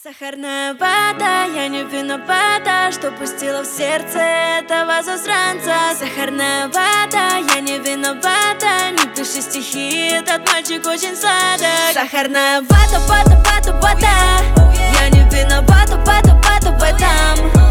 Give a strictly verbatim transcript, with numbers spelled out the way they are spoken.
Сахарная вата, я не виновата, что пустила в сердце этого засранца. Сахарная вата, я не виновата, не пиши стихи, этот мальчик очень сладок. Сахарная вата, вата, вата, вата, я не виновата, вата, вата в этом.